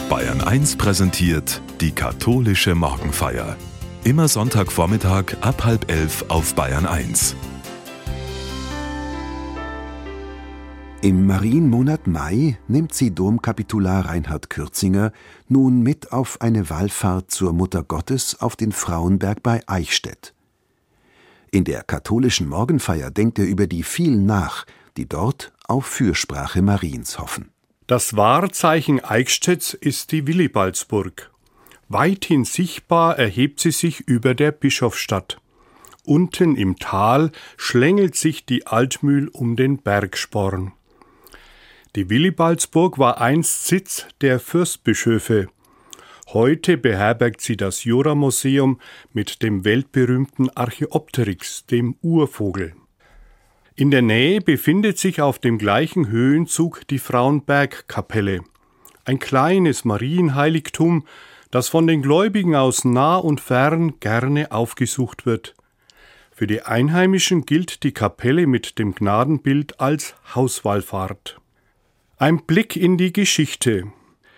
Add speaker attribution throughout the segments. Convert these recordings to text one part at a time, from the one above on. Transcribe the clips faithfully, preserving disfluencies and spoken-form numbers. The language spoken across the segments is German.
Speaker 1: Bayern eins präsentiert die katholische Morgenfeier. Immer Sonntagvormittag ab halb elf auf Bayern eins.
Speaker 2: Im Marienmonat Mai nimmt sie Domkapitular Reinhard Kürzinger nun mit auf eine Wallfahrt zur Mutter Gottes auf den Frauenberg bei Eichstätt. In der katholischen Morgenfeier denkt er über die vielen nach, die dort auf Fürsprache Mariens hoffen.
Speaker 3: Das Wahrzeichen Eichstätts ist die Willibaldsburg. Weithin sichtbar erhebt sie sich über der Bischofsstadt. Unten im Tal schlängelt sich die Altmühl um den Bergsporn. Die Willibaldsburg war einst Sitz der Fürstbischöfe. Heute beherbergt sie das Jura-Museum mit dem weltberühmten Archaeopteryx, dem Urvogel. In der Nähe befindet sich auf dem gleichen Höhenzug die Frauenbergkapelle, ein kleines Marienheiligtum, das von den Gläubigen aus nah und fern gerne aufgesucht wird. Für die Einheimischen gilt die Kapelle mit dem Gnadenbild als Hauswallfahrt. Ein Blick in die Geschichte.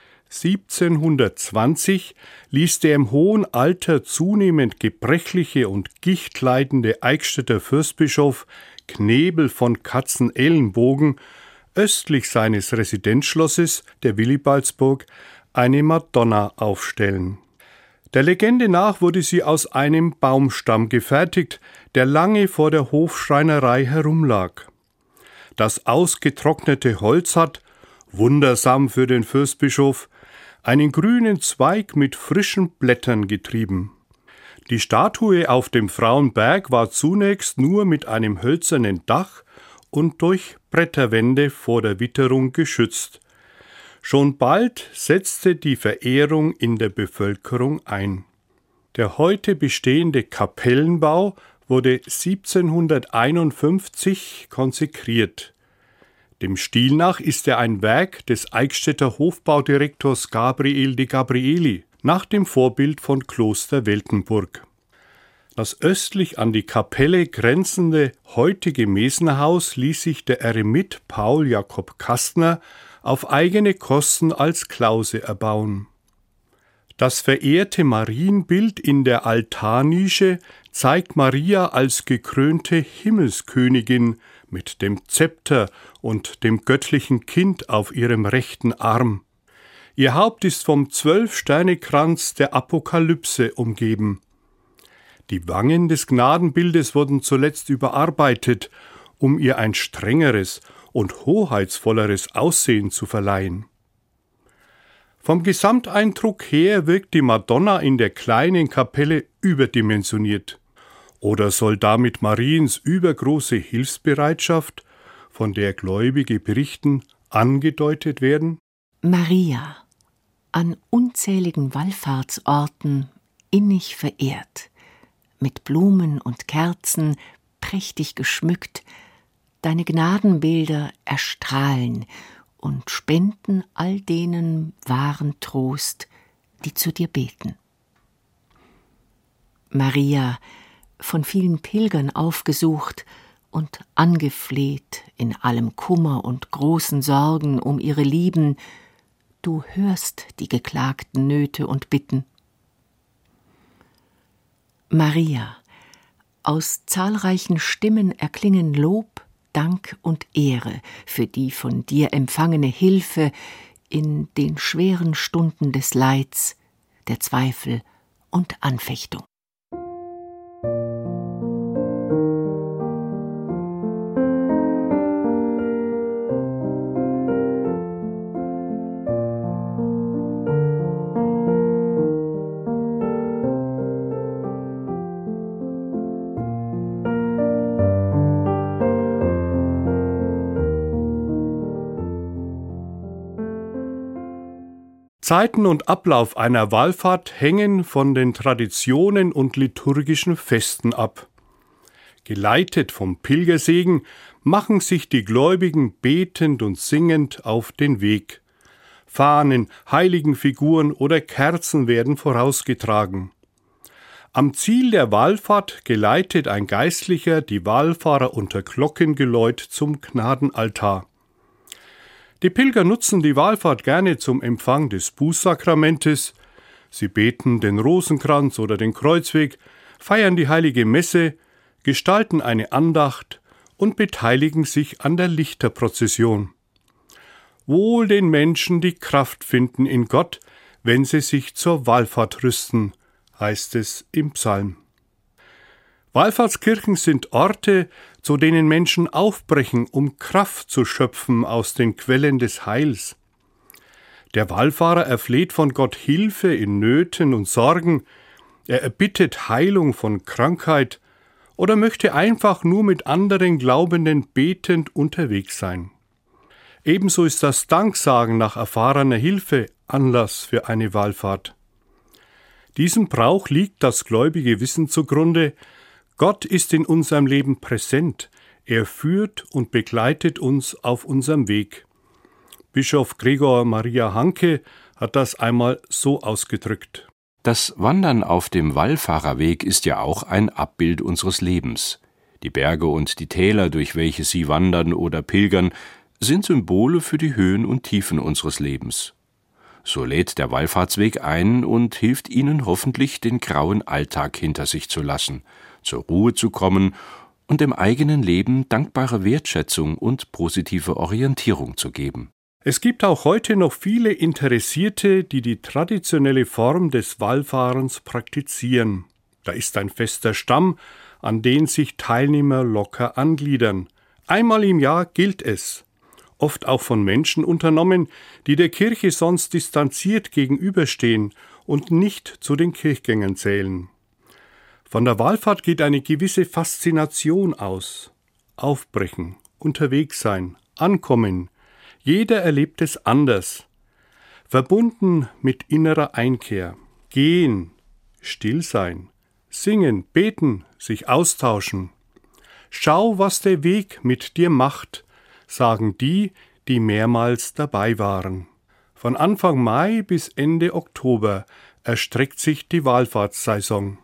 Speaker 3: siebzehnhundertzwanzig ließ der im hohen Alter zunehmend gebrechliche und gichtleidende Eichstätter Fürstbischof Knebel von Katzenellenbogen östlich seines Residenzschlosses, der Willibaldsburg, eine Madonna aufstellen. Der Legende nach wurde sie aus einem Baumstamm gefertigt, der lange vor der Hofschreinerei herumlag. Das ausgetrocknete Holz hat, wundersam für den Fürstbischof, einen grünen Zweig mit frischen Blättern getrieben. Die Statue auf dem Frauenberg war zunächst nur mit einem hölzernen Dach und durch Bretterwände vor der Witterung geschützt. Schon bald setzte die Verehrung in der Bevölkerung ein. Der heute bestehende Kapellenbau wurde siebzehnhunderteinundfünfzig konsekriert. Dem Stil nach ist er ein Werk des Eichstätter Hofbaudirektors Gabriel de Gabrieli, nach dem Vorbild von Kloster Weltenburg. Das östlich an die Kapelle grenzende heutige Mesnerhaus ließ sich der Eremit Paul Jakob Kastner auf eigene Kosten als Klause erbauen. Das verehrte Marienbild in der Altarnische zeigt Maria als gekrönte Himmelskönigin mit dem Zepter und dem göttlichen Kind auf ihrem rechten Arm. Ihr Haupt ist vom Zwölf-Sterne-Kranz der Apokalypse umgeben. Die Wangen des Gnadenbildes wurden zuletzt überarbeitet, um ihr ein strengeres und hoheitsvolleres Aussehen zu verleihen. Vom Gesamteindruck her wirkt die Madonna in der kleinen Kapelle überdimensioniert. Oder soll damit Mariens übergroße Hilfsbereitschaft, von der Gläubige berichten, angedeutet werden?
Speaker 4: Maria, an unzähligen Wallfahrtsorten innig verehrt, mit Blumen und Kerzen prächtig geschmückt, deine Gnadenbilder erstrahlen und spenden all denen wahren Trost, die zu dir beten. Maria, von vielen Pilgern aufgesucht und angefleht in allem Kummer und großen Sorgen um ihre Lieben, du hörst die geklagten Nöte und Bitten. Maria, aus zahlreichen Stimmen erklingen Lob, Dank und Ehre für die von dir empfangene Hilfe in den schweren Stunden des Leids, der Zweifel und Anfechtung.
Speaker 3: Zeiten und Ablauf einer Wallfahrt hängen von den Traditionen und liturgischen Festen ab. Geleitet vom Pilgersegen machen sich die Gläubigen betend und singend auf den Weg. Fahnen, Heiligenfiguren oder Kerzen werden vorausgetragen. Am Ziel der Wallfahrt geleitet ein Geistlicher die Wallfahrer unter Glockengeläut zum Gnadenaltar. Die Pilger nutzen die Wallfahrt gerne zum Empfang des Bußsakramentes. Sie beten den Rosenkranz oder den Kreuzweg, feiern die heilige Messe, gestalten eine Andacht und beteiligen sich an der Lichterprozession. Wohl den Menschen, die Kraft finden in Gott, wenn sie sich zur Wallfahrt rüsten, heißt es im Psalm. Wallfahrtskirchen sind Orte, zu denen Menschen aufbrechen, um Kraft zu schöpfen aus den Quellen des Heils. Der Wallfahrer erfleht von Gott Hilfe in Nöten und Sorgen, er erbittet Heilung von Krankheit oder möchte einfach nur mit anderen Glaubenden betend unterwegs sein. Ebenso ist das Danksagen nach erfahrener Hilfe Anlass für eine Wallfahrt. Diesem Brauch liegt das gläubige Wissen zugrunde, Gott ist in unserem Leben präsent, er führt und begleitet uns auf unserem Weg. Bischof Gregor Maria Hanke hat das einmal so ausgedrückt.
Speaker 5: Das Wandern auf dem Wallfahrerweg ist ja auch ein Abbild unseres Lebens. Die Berge und die Täler, durch welche Sie wandern oder pilgern, sind Symbole für die Höhen und Tiefen unseres Lebens. So lädt der Wallfahrtsweg ein und hilft Ihnen hoffentlich, den grauen Alltag hinter sich zu lassen, zur Ruhe zu kommen und dem eigenen Leben dankbare Wertschätzung und positive Orientierung zu geben.
Speaker 3: Es gibt auch heute noch viele Interessierte, die die traditionelle Form des Wallfahrens praktizieren. Da ist ein fester Stamm, an den sich Teilnehmer locker angliedern. Einmal im Jahr gilt es. Oft auch von Menschen unternommen, die der Kirche sonst distanziert gegenüberstehen und nicht zu den Kirchgängern zählen. Von der Wallfahrt geht eine gewisse Faszination aus. Aufbrechen, unterwegs sein, ankommen. Jeder erlebt es anders. Verbunden mit innerer Einkehr. Gehen, still sein, singen, beten, sich austauschen. Schau, was der Weg mit dir macht, sagen die, die mehrmals dabei waren. Von Anfang Mai bis Ende Oktober erstreckt sich die Wallfahrtssaison.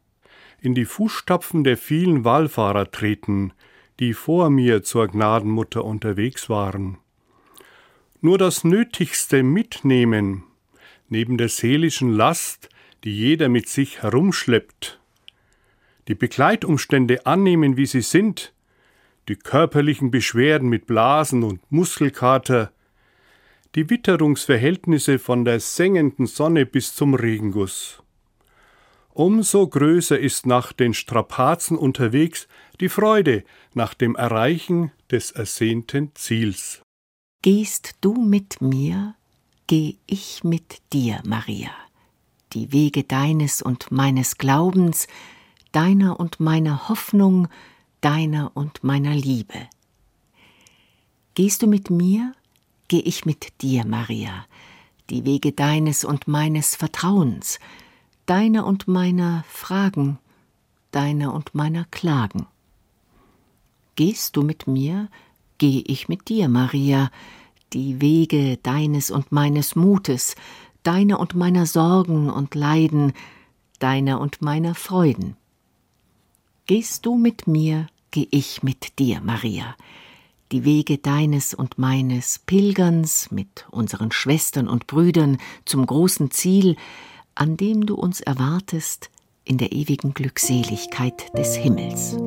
Speaker 3: In die Fußstapfen der vielen Wallfahrer treten, die vor mir zur Gnadenmutter unterwegs waren. Nur das Nötigste mitnehmen, neben der seelischen Last, die jeder mit sich herumschleppt. Die Begleitumstände annehmen, wie sie sind, die körperlichen Beschwerden mit Blasen und Muskelkater, die Witterungsverhältnisse von der sengenden Sonne bis zum Regenguss. Umso größer ist nach den Strapazen unterwegs die Freude nach dem Erreichen des ersehnten Ziels.
Speaker 4: Gehst du mit mir, geh ich mit dir, Maria. Die Wege deines und meines Glaubens, deiner und meiner Hoffnung, deiner und meiner Liebe. Gehst du mit mir, geh ich mit dir, Maria. Die Wege deines und meines Vertrauens, deiner und meiner Fragen, deiner und meiner Klagen. Gehst du mit mir, geh ich mit dir, Maria, die Wege deines und meines Mutes, deiner und meiner Sorgen und Leiden, deiner und meiner Freuden. Gehst du mit mir, geh ich mit dir, Maria, die Wege deines und meines Pilgerns mit unseren Schwestern und Brüdern zum großen Ziel, an dem du uns erwartest in der ewigen Glückseligkeit des Himmels.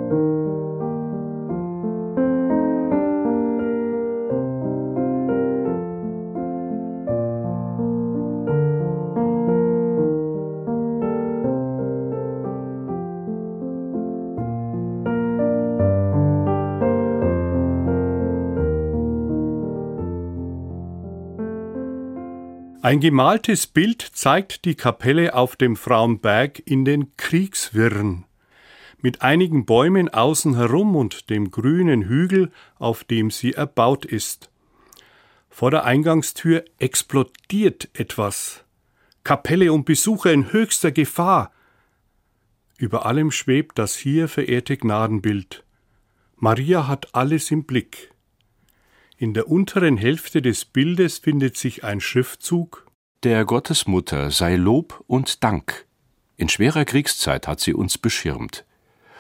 Speaker 3: Ein gemaltes Bild zeigt die Kapelle auf dem Frauenberg in den Kriegswirren, mit einigen Bäumen außen herum und dem grünen Hügel, auf dem sie erbaut ist. Vor der Eingangstür explodiert etwas. Kapelle und Besucher in höchster Gefahr. Über allem schwebt das hier verehrte Gnadenbild. Maria hat alles im Blick. In der unteren Hälfte des Bildes findet sich ein Schriftzug:
Speaker 5: Der Gottesmutter sei Lob und Dank. In schwerer Kriegszeit hat sie uns beschirmt.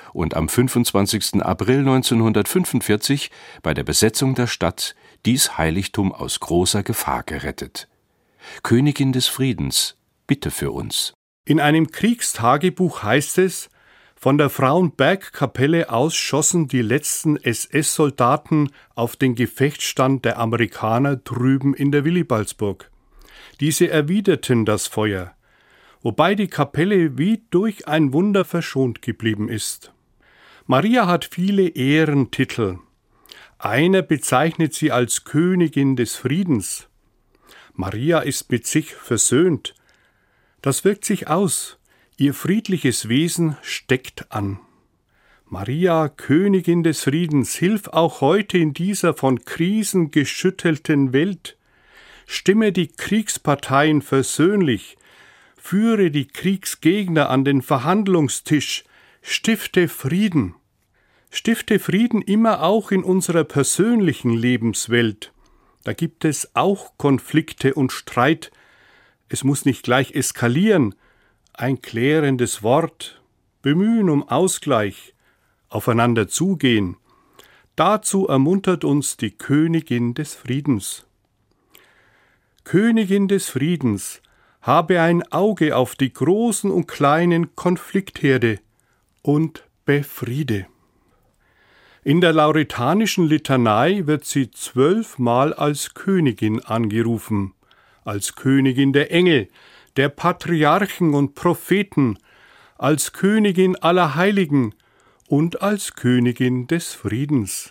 Speaker 5: und am fünfundzwanzigsten April neunzehnhundertfünfundvierzig bei der Besetzung der Stadt dies Heiligtum aus großer Gefahr gerettet. Königin des Friedens, bitte für uns.
Speaker 3: In einem Kriegstagebuch heißt es, von der Frauenbergkapelle aus schossen die letzten S S-Soldaten auf den Gefechtsstand der Amerikaner drüben in der Willibaldsburg. Diese erwiderten das Feuer, wobei die Kapelle wie durch ein Wunder verschont geblieben ist. Maria hat viele Ehrentitel. Einer bezeichnet sie als Königin des Friedens. Maria ist mit sich versöhnt. Das wirkt sich aus. Ihr friedliches Wesen steckt an. Maria, Königin des Friedens, hilf auch heute in dieser von Krisen geschüttelten Welt. Stimme die Kriegsparteien versöhnlich, führe die Kriegsgegner an den Verhandlungstisch, stifte Frieden. Stifte Frieden immer auch in unserer persönlichen Lebenswelt. Da gibt es auch Konflikte und Streit. Es muss nicht gleich eskalieren. Ein klärendes Wort, Bemühen um Ausgleich, aufeinander zugehen. Dazu ermuntert uns die Königin des Friedens. Königin des Friedens, habe ein Auge auf die großen und kleinen Konfliktherde und befriede. In der lauretanischen Litanei wird sie zwölfmal als Königin angerufen, als Königin der Engel, der Patriarchen und Propheten, als Königin aller Heiligen und als Königin des Friedens.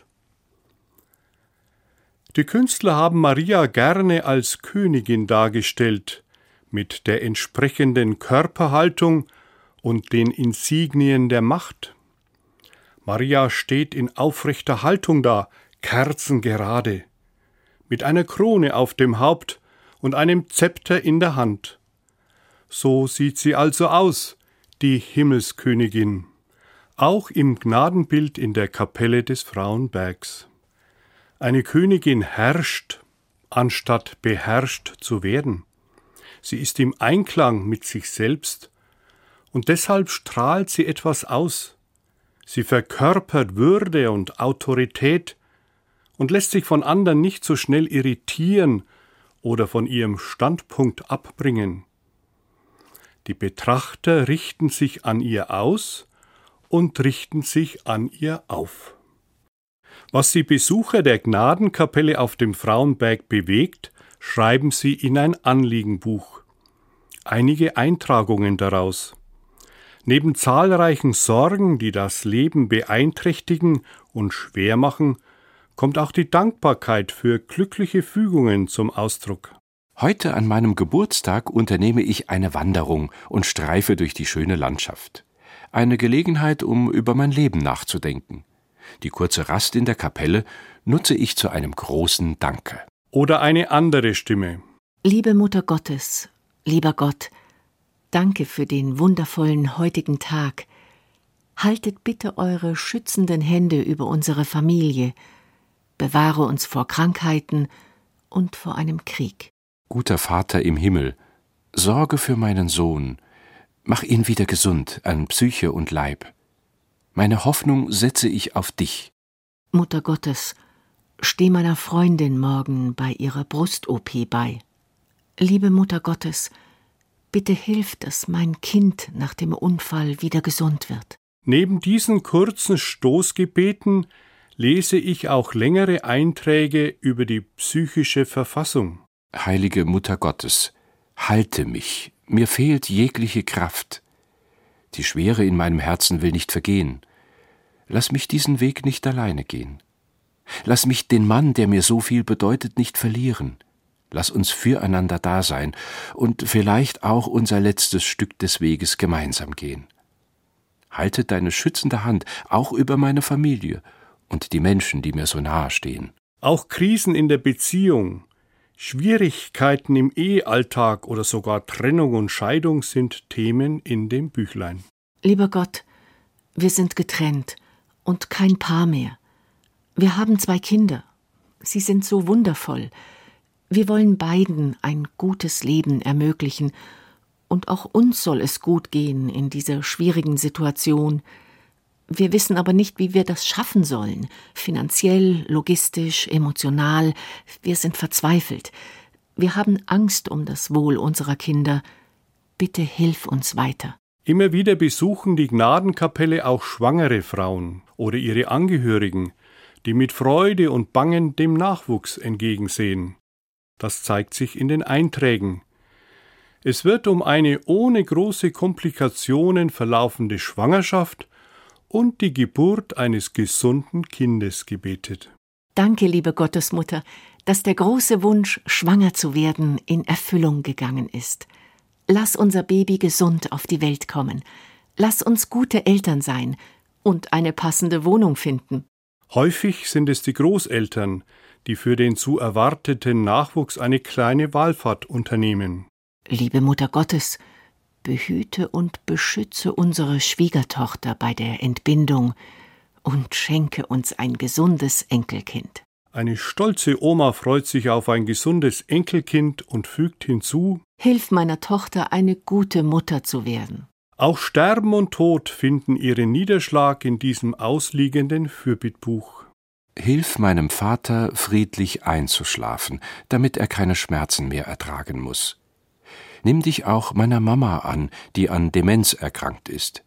Speaker 3: Die Künstler haben Maria gerne als Königin dargestellt, mit der entsprechenden Körperhaltung und den Insignien der Macht. Maria steht in aufrechter Haltung da, kerzengerade, mit einer Krone auf dem Haupt und einem Zepter in der Hand. So sieht sie also aus, die Himmelskönigin, auch im Gnadenbild in der Kapelle des Frauenbergs. Eine Königin herrscht, anstatt beherrscht zu werden. Sie ist im Einklang mit sich selbst und deshalb strahlt sie etwas aus. Sie verkörpert Würde und Autorität und lässt sich von anderen nicht so schnell irritieren oder von ihrem Standpunkt abbringen. Die Betrachter richten sich an ihr aus und richten sich an ihr auf. Was die Besucher der Gnadenkapelle auf dem Frauenberg bewegt, schreiben sie in ein Anliegenbuch. Einige Eintragungen daraus. Neben zahlreichen Sorgen, die das Leben beeinträchtigen und schwer machen, kommt auch die Dankbarkeit für glückliche Fügungen zum Ausdruck.
Speaker 5: Heute an meinem Geburtstag unternehme ich eine Wanderung und streife durch die schöne Landschaft. Eine Gelegenheit, um über mein Leben nachzudenken. Die kurze Rast in der Kapelle nutze ich zu einem großen Danke.
Speaker 3: Oder eine andere Stimme.
Speaker 4: Liebe Mutter Gottes, lieber Gott, danke für den wundervollen heutigen Tag. Haltet bitte eure schützenden Hände über unsere Familie. Bewahre uns vor Krankheiten und vor einem Krieg.
Speaker 5: Guter Vater im Himmel, sorge für meinen Sohn, mach ihn wieder gesund an Psyche und Leib. Meine Hoffnung setze ich auf dich.
Speaker 4: Mutter Gottes, steh meiner Freundin morgen bei ihrer Brust-O P bei. Liebe Mutter Gottes, bitte hilf, dass mein Kind nach dem Unfall wieder gesund wird.
Speaker 3: Neben diesen kurzen Stoßgebeten lese ich auch längere Einträge über die psychische Verfassung.
Speaker 5: Heilige Mutter Gottes, halte mich, mir fehlt jegliche Kraft. Die Schwere in meinem Herzen will nicht vergehen. Lass mich diesen Weg nicht alleine gehen. Lass mich den Mann, der mir so viel bedeutet, nicht verlieren. Lass uns füreinander da sein und vielleicht auch unser letztes Stück des Weges gemeinsam gehen. Halte deine schützende Hand auch über meine Familie und die Menschen, die mir so nahe stehen.
Speaker 3: Auch Krisen in der Beziehung, Schwierigkeiten im Ehealltag oder sogar Trennung und Scheidung sind Themen in dem Büchlein.
Speaker 4: Lieber Gott, wir sind getrennt und kein Paar mehr. Wir haben zwei Kinder. Sie sind so wundervoll. Wir wollen beiden ein gutes Leben ermöglichen und auch uns soll es gut gehen in dieser schwierigen Situation. Wir wissen aber nicht, wie wir das schaffen sollen. Finanziell, logistisch, emotional. Wir sind verzweifelt. Wir haben Angst um das Wohl unserer Kinder. Bitte hilf uns weiter.
Speaker 3: Immer wieder besuchen die Gnadenkapelle auch schwangere Frauen oder ihre Angehörigen, die mit Freude und Bangen dem Nachwuchs entgegensehen. Das zeigt sich in den Einträgen. Es wird um eine ohne große Komplikationen verlaufende Schwangerschaft und die Geburt eines gesunden Kindes gebetet.
Speaker 4: Danke, liebe Gottesmutter, dass der große Wunsch, schwanger zu werden, in Erfüllung gegangen ist. Lass unser Baby gesund auf die Welt kommen. Lass uns gute Eltern sein und eine passende Wohnung finden.
Speaker 3: Häufig sind es die Großeltern, die für den zu erwarteten Nachwuchs eine kleine Wallfahrt unternehmen.
Speaker 4: Liebe Mutter Gottes, behüte und beschütze unsere Schwiegertochter bei der Entbindung und schenke uns ein gesundes Enkelkind.
Speaker 3: Eine stolze Oma freut sich auf ein gesundes Enkelkind und fügt hinzu:
Speaker 4: Hilf meiner Tochter, eine gute Mutter zu werden.
Speaker 3: Auch Sterben und Tod finden ihren Niederschlag in diesem ausliegenden Fürbittbuch.
Speaker 5: Hilf meinem Vater, friedlich einzuschlafen, damit er keine Schmerzen mehr ertragen muss. Nimm dich auch meiner Mama an, die an Demenz erkrankt ist.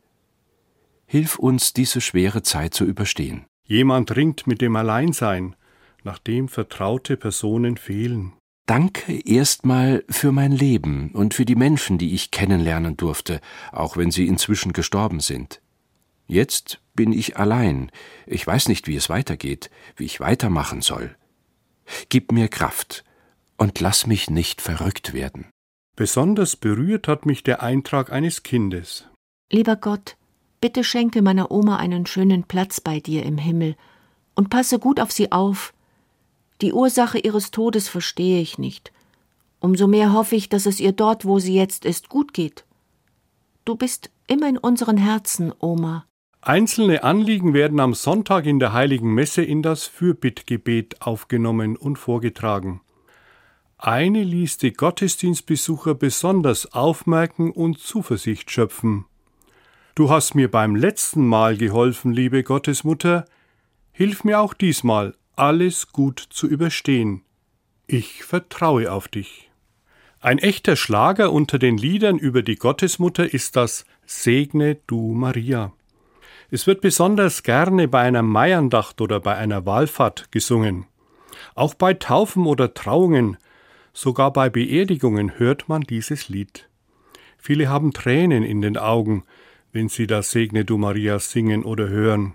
Speaker 5: Hilf uns, diese schwere Zeit zu überstehen.
Speaker 3: Jemand ringt mit dem Alleinsein, nachdem vertraute Personen fehlen.
Speaker 5: Danke erstmal für mein Leben und für die Menschen, die ich kennenlernen durfte, auch wenn sie inzwischen gestorben sind. Jetzt bin ich allein. Ich weiß nicht, wie es weitergeht, wie ich weitermachen soll. Gib mir Kraft und lass mich nicht verrückt werden.
Speaker 3: Besonders berührt hat mich der Eintrag eines Kindes.
Speaker 4: Lieber Gott, bitte schenke meiner Oma einen schönen Platz bei dir im Himmel und passe gut auf sie auf. Die Ursache ihres Todes verstehe ich nicht. Umso mehr hoffe ich, dass es ihr dort, wo sie jetzt ist, gut geht. Du bist immer in unseren Herzen, Oma.
Speaker 3: Einzelne Anliegen werden am Sonntag in der Heiligen Messe in das Fürbittgebet aufgenommen und vorgetragen. Eine ließ die Gottesdienstbesucher besonders aufmerken und Zuversicht schöpfen. Du hast mir beim letzten Mal geholfen, liebe Gottesmutter. Hilf mir auch diesmal, alles gut zu überstehen. Ich vertraue auf dich. Ein echter Schlager unter den Liedern über die Gottesmutter ist das Segne du Maria. Es wird besonders gerne bei einer Maiandacht oder bei einer Wallfahrt gesungen. Auch bei Taufen oder Trauungen, sogar bei Beerdigungen hört man dieses Lied. Viele haben Tränen in den Augen, wenn sie das Segne du Maria singen oder hören.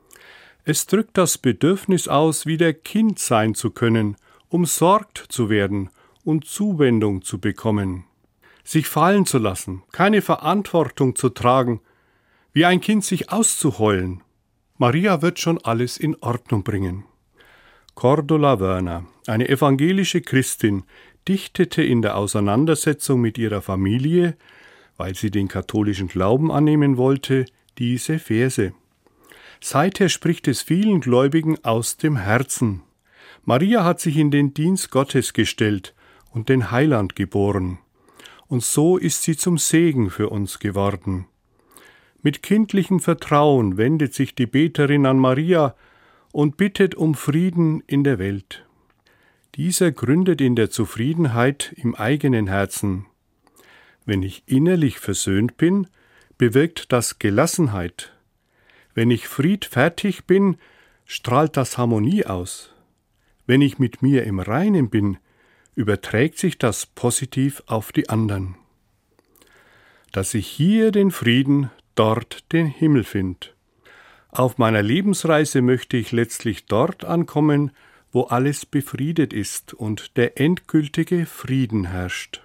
Speaker 3: Es drückt das Bedürfnis aus, wieder Kind sein zu können, umsorgt zu werden und Zuwendung zu bekommen. Sich fallen zu lassen, keine Verantwortung zu tragen, wie ein Kind sich auszuheulen. Maria wird schon alles in Ordnung bringen. Cordula Wörner, eine evangelische Christin, dichtete in der Auseinandersetzung mit ihrer Familie, weil sie den katholischen Glauben annehmen wollte, diese Verse. Seither spricht es vielen Gläubigen aus dem Herzen. Maria hat sich in den Dienst Gottes gestellt und den Heiland geboren. Und so ist sie zum Segen für uns geworden. Mit kindlichem Vertrauen wendet sich die Beterin an Maria und bittet um Frieden in der Welt. Dieser gründet in der Zufriedenheit im eigenen Herzen. Wenn ich innerlich versöhnt bin, bewirkt das Gelassenheit. Wenn ich friedfertig bin, strahlt das Harmonie aus. Wenn ich mit mir im Reinen bin, überträgt sich das positiv auf die anderen. Dass ich hier den Frieden, dort den Himmel finde. Auf meiner Lebensreise möchte ich letztlich dort ankommen, wo alles befriedet ist und der endgültige Frieden herrscht.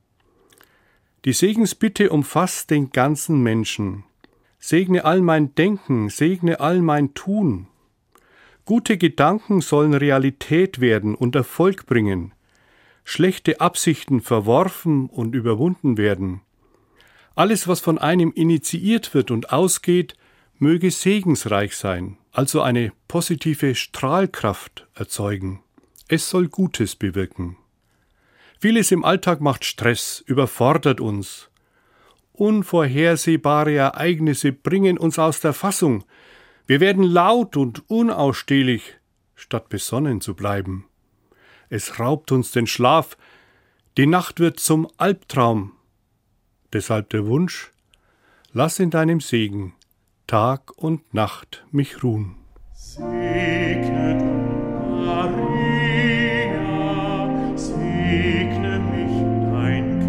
Speaker 3: Die Segensbitte umfasst den ganzen Menschen. Segne all mein Denken, segne all mein Tun. Gute Gedanken sollen Realität werden und Erfolg bringen. Schlechte Absichten verworfen und überwunden werden. Alles, was von einem initiiert wird und ausgeht, möge segensreich sein, also eine positive Strahlkraft erzeugen. Es soll Gutes bewirken. Vieles im Alltag macht Stress, überfordert uns. Unvorhersehbare Ereignisse bringen uns aus der Fassung. Wir werden laut und unausstehlich, statt besonnen zu bleiben. Es raubt uns den Schlaf, die Nacht wird zum Albtraum. Deshalb der Wunsch, lass in deinem Segen Tag und Nacht mich ruhen.
Speaker 6: Segne du, Maria, segne mich, dein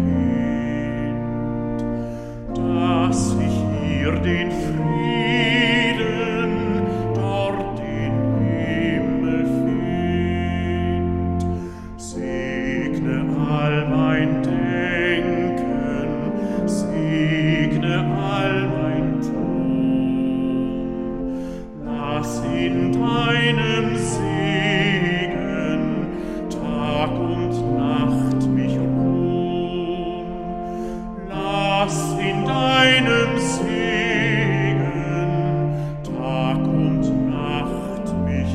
Speaker 6: Kind, dass ich hier den Frieden, dort den Himmel find. Segne all mein Denken, segne all mein Tun. Lass in deinem Segen Tag und Nacht mich ruhen. Lass in deinem Segen Tag und Nacht mich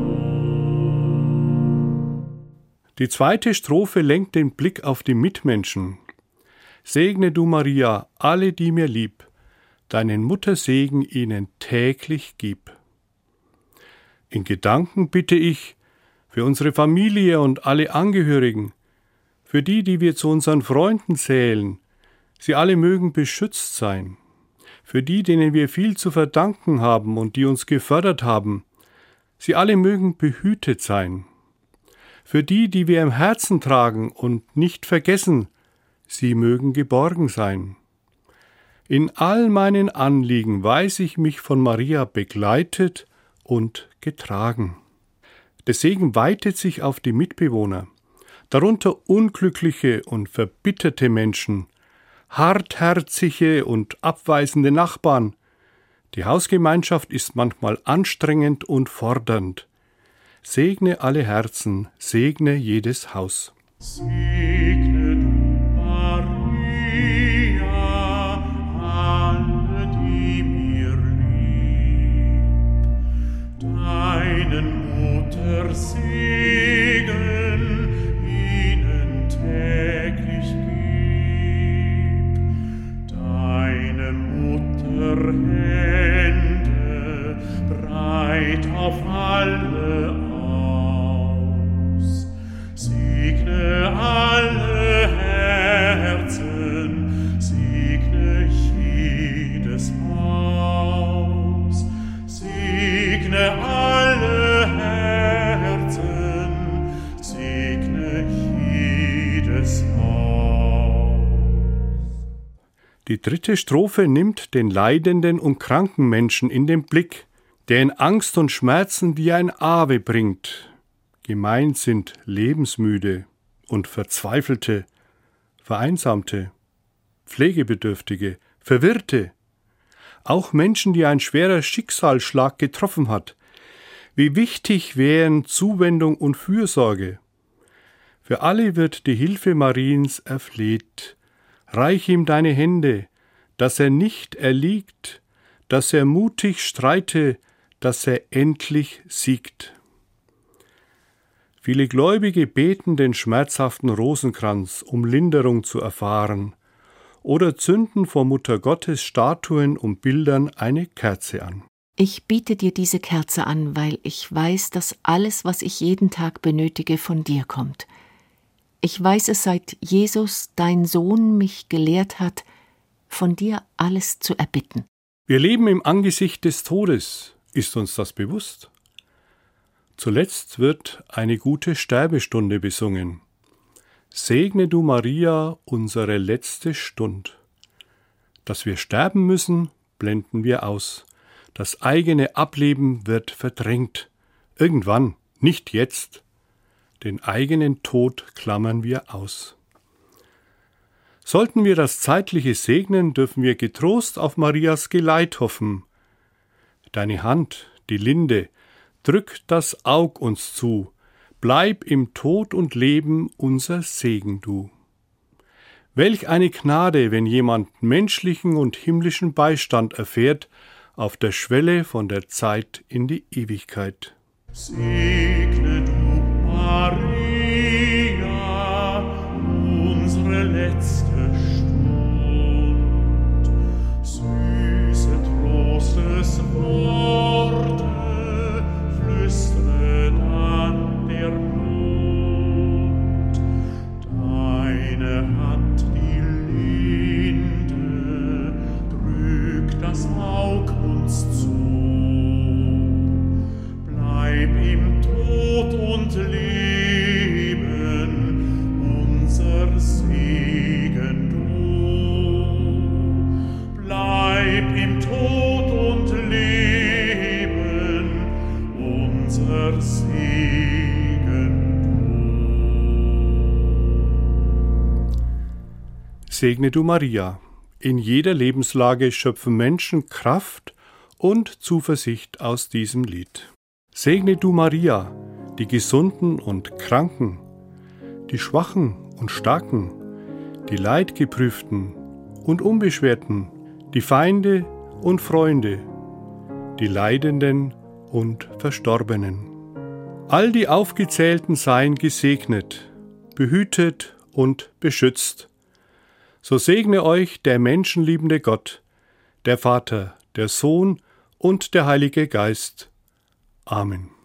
Speaker 6: ruhen.
Speaker 3: Die zweite Strophe lenkt den Blick auf die Mitmenschen. Segne du, Maria, alle, die mir lieb, deinen Muttersegen ihnen täglich gib. In Gedanken bitte ich für unsere Familie und alle Angehörigen, für die, die wir zu unseren Freunden zählen, sie alle mögen beschützt sein, für die, denen wir viel zu verdanken haben und die uns gefördert haben, sie alle mögen behütet sein, für die, die wir im Herzen tragen und nicht vergessen, sie mögen geborgen sein. In all meinen Anliegen weiß ich mich von Maria begleitet und getragen. Der Segen weitet sich auf die Mitbewohner, darunter unglückliche und verbitterte Menschen, hartherzige und abweisende Nachbarn. Die Hausgemeinschaft ist manchmal anstrengend und fordernd. Segne alle Herzen, segne jedes Haus.
Speaker 6: Segne du, Maria, alle, die mir lieb, deinen Muttersegen ihnen täglich gib, deine Mutterhände breit auf alle aus, segne alle Herzen, segne jedes Haus, segne alle Herzen, segne jedes Haus.
Speaker 3: Die dritte Strophe nimmt den leidenden und kranken Menschen in den Blick, der in Angst und Schmerzen wie ein Ave bringt. Gemeint sind Lebensmüde und Verzweifelte, Vereinsamte, Pflegebedürftige, Verwirrte, auch Menschen, die ein schwerer Schicksalsschlag getroffen hat. Wie wichtig wären Zuwendung und Fürsorge. Für alle wird die Hilfe Mariens erfleht. Reich ihm deine Hände, dass er nicht erliegt, dass er mutig streite, dass er endlich siegt. Viele Gläubige beten den schmerzhaften Rosenkranz, um Linderung zu erfahren, oder zünden vor Mutter Gottes Statuen und Bildern eine Kerze an.
Speaker 4: Ich biete dir diese Kerze an, weil ich weiß, dass alles, was ich jeden Tag benötige, von dir kommt. Ich weiß es, seit Jesus, dein Sohn, mich gelehrt hat, von dir alles zu erbitten.
Speaker 3: Wir leben im Angesicht des Todes. Ist uns das bewusst? Zuletzt wird eine gute Sterbestunde besungen. Segne du, Maria, unsere letzte Stund. Dass wir sterben müssen, blenden wir aus. Das eigene Ableben wird verdrängt. Irgendwann, nicht jetzt. Den eigenen Tod klammern wir aus. Sollten wir das Zeitliche segnen, dürfen wir getrost auf Marias Geleit hoffen. Deine Hand, die Linde, drückt das Aug uns zu, bleib im Tod und Leben unser Segen du. Welch eine Gnade, wenn jemand menschlichen und himmlischen Beistand erfährt, auf der Schwelle von der Zeit in die Ewigkeit.
Speaker 6: Segne du, Maria, unsere letzte Stund.
Speaker 3: Segne du Maria. In jeder Lebenslage schöpfen Menschen Kraft und Zuversicht aus diesem Lied. Segne du Maria, die Gesunden und Kranken, die Schwachen und Starken, die Leidgeprüften und Unbeschwerten, die Feinde und Freunde, die Leidenden und Verstorbenen. All die Aufgezählten seien gesegnet, behütet und beschützt. So segne euch der menschenliebende Gott, der Vater, der Sohn und der Heilige Geist. Amen.